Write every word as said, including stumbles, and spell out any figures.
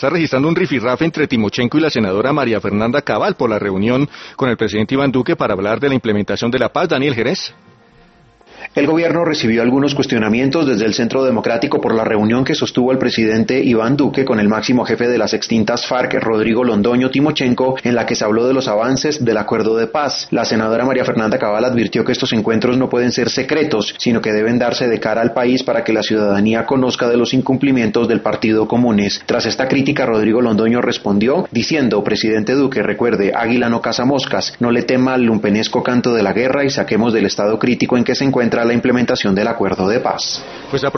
está registrando un rifirrafe entre Timochenko y la senadora María Fernanda Cabal por la reunión con el presidente Iván Duque para hablar de la implementación de la paz. Daniel Jerez. El gobierno recibió algunos cuestionamientos desde el Centro Democrático por la reunión que sostuvo el presidente Iván Duque con el máximo jefe de las extintas FARC, Rodrigo Londoño Timochenko, en la que se habló de los avances del acuerdo de paz. La senadora María Fernanda Cabal advirtió que estos encuentros no pueden ser secretos, sino que deben darse de cara al país para que la ciudadanía conozca de los incumplimientos del Partido Comunes. Tras esta crítica, Rodrigo Londoño respondió diciendo: presidente Duque, recuerde, águila no caza moscas, no le tema al lumpenesco canto de la guerra y saquemos del estado crítico en que se encuentra la implementación del acuerdo de paz. Pues